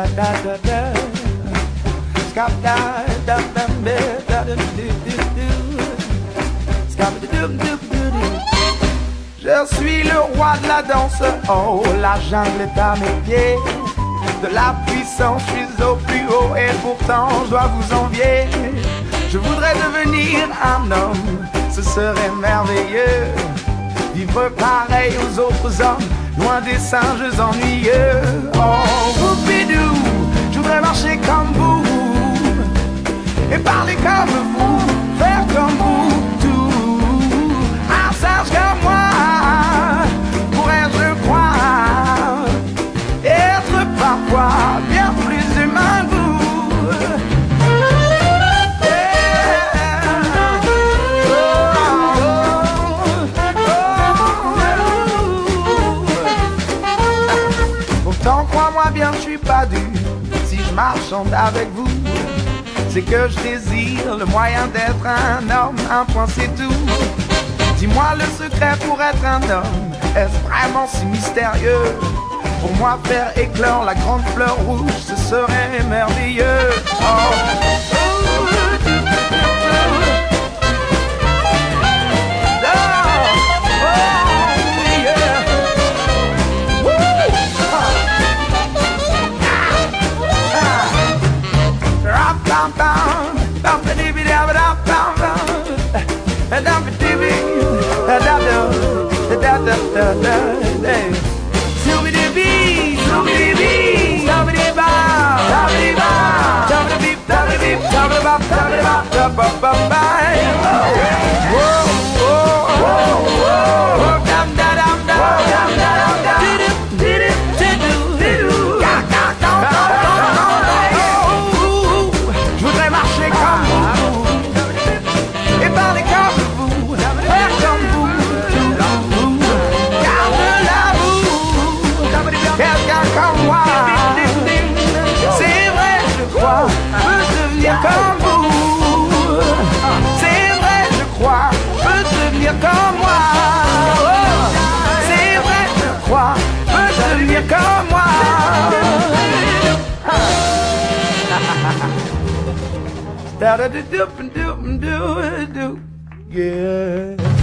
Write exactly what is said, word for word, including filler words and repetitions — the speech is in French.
da da da da. Scop da da da da da do do do. Scop da do do do do. Je suis le roi de la danse, oh la jungle est à mes pieds. De la puissance, je suis au plus haut et pourtant je dois vous envier. Je voudrais devenir un homme, ce serait merveilleux. Vivre pareil aux autres hommes, loin des singes ennuyeux. Oh, whoopidou, je voudrais marcher comme vous et parler comme vous, faire comme vous, tout. Un singe comme moi pourrait, je crois, être parfois bien plus humain que vous. Pourtant, crois-moi bien, je suis pas dû. Si je marchande avec vous, c'est que je désire le moyen d'être un homme. Un point, c'est tout. Dis-moi le secret pour être un homme. Est-ce vraiment si mystérieux? Pour moi, faire éclore la grande fleur rouge, ce serait merveilleux. Oh. Je voudrais marcher comme vous et parler comme vous, faire comme vous, car de l'amour, quelqu'un comme moi, c'est vrai, je crois, peut devenir comme vous. C'est vrai, je crois, peut devenir comme moi. C'est vrai, je crois, peut devenir comme moi. Da da da do do do do, yeah.